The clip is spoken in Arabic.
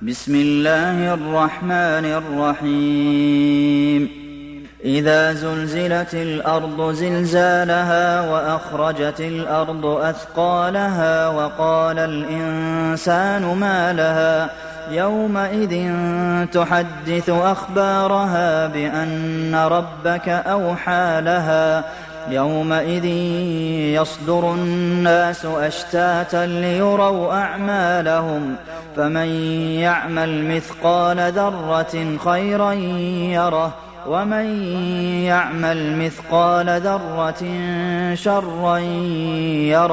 بسم الله الرحمن الرحيم إذا زلزلت الأرض زلزالها وأخرجت الأرض أثقالها وقال الإنسان ما لها يومئذ تحدث أخبارها بأن ربك أوحى لها يومئذ يصدر الناس أشتاتا ليروا أعمالهم فمن يعمل مثقال ذرة خيرا يره ومن يعمل مثقال ذرة شرا يره